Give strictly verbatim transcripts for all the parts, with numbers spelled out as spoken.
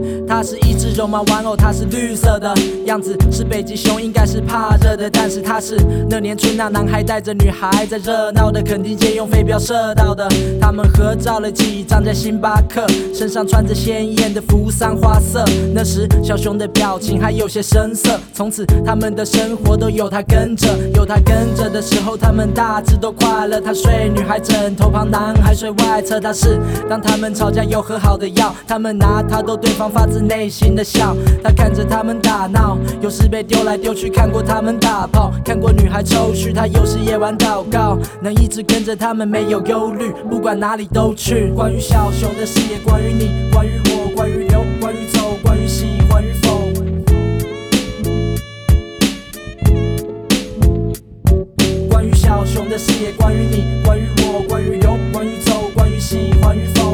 它是一只绒毛玩偶，它是绿色的，样子是北极熊，应该是怕热的。但是它是那年春，那男孩带着女孩在热闹的垦丁街用飞镖射到的。他们合照了几张在星巴克，身上穿着鲜艳的扶桑花色。那时小熊的表情还有些生涩，从此他们的生活都有他跟着，有他跟着的时候，他们大致都快乐。他睡女孩枕头旁，男孩睡外侧。他是当他们吵架有和好的药，他们拿他逗对方发自内心的笑。他看着他们打闹，有时被丢来丢去，看过他们打炮，看过女孩抽搐。他有时夜晚祷告，能一直跟着他们没有忧虑，不管哪里都去。关于小熊的视野，关于你，关于我，关于留，关于走，关于喜欢与否。关于小熊的视野，关于你，关于我，关于留，关于走，关于喜欢与否。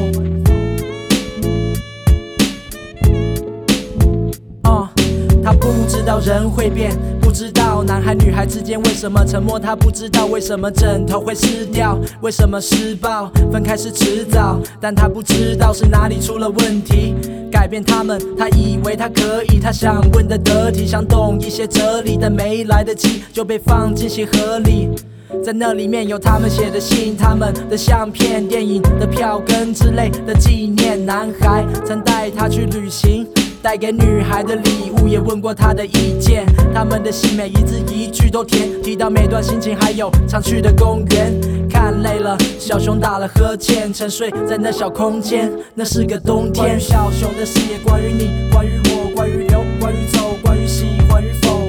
哦，他不知道人会变，不知道男孩女孩之间为什么沉默，他不知道为什么枕头会湿掉，为什么施暴分开是迟早，但他不知道是哪里出了问题。改变他们，他以为他可以，他想问得得体，想懂一些哲理，但没来得及就被放进鞋盒里。在那里面有他们写的信，他们的相片、电影的票根之类的纪念。男孩曾带她去旅行，带给女孩的礼物，也问过她的意见。他们的信每一字一句都甜，提到每段心情，还有常去的公园。看累了，小熊打了呵欠，沉睡在那小空间。那是个冬天。关于小熊的视野，关于你，关于我，关于留，关于走，关于喜欢与否。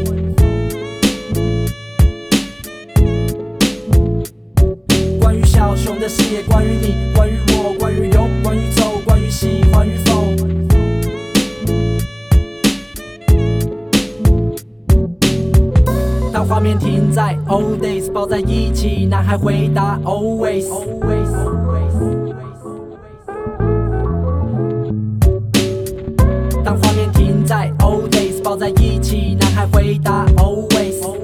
关于小熊的视野，关于你，关于我，关于留，关于走，关于喜欢与否。当画面停在 old days， 抱在一起，男孩回答 always。当画面停在 old days， 抱在一起，男孩回答 always。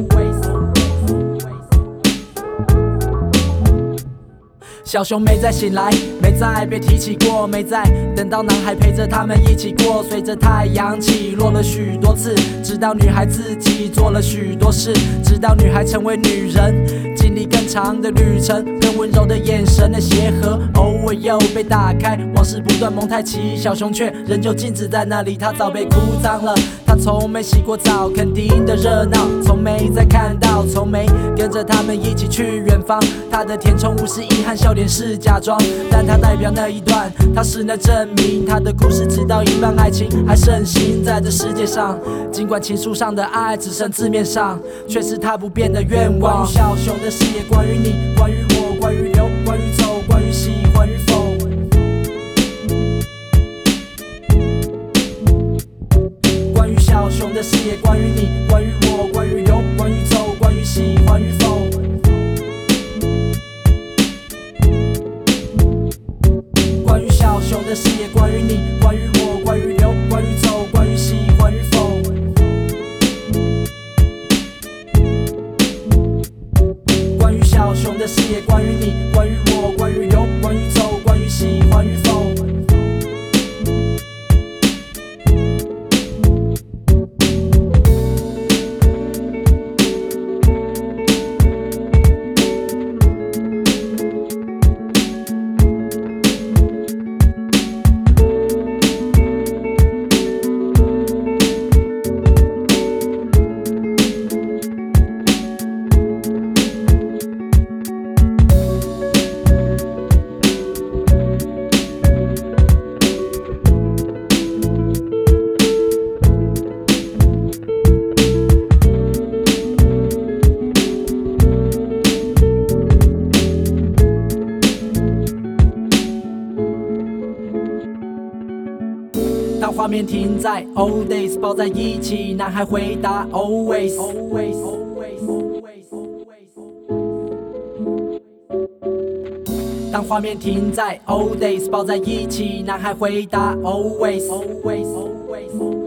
小熊没再醒来，没再被提起过，没再等到男孩陪着他们一起过。随着太阳起落了许多次，直到女孩自己做了许多事，直到女孩成为女人，经历更长的旅程，更温柔的眼神的鞋盒，偶尔又被打开，往事不断蒙太奇，小熊却仍旧静止在那里。他早被哭脏了，他从没洗过澡，垦丁的热闹从没再看到，从没跟着他们一起去远方。他的填充物是遗憾，笑脸是假装，但它代表那一段，它是那证明。他的故事直到一半，爱情还盛行在这世界上，尽管情书上的爱只剩字面上，却是他不变的愿望。关于小熊的视野，关于你，关于我，关于留，关于走，关于喜欢与否。关于小熊的视野，关于你，关于我，关于留，关于走，关于喜欢与否。关于小熊的视野，关于你，关于我，关于留，关于走，关于喜欢与否。关于小熊的视野，关于你，关于我，关于留，关于走，关于喜欢与否。当画面停在 old days， 抱在一起，男孩回答 always。当画面停在 old days， 抱在一起，男孩回答 always。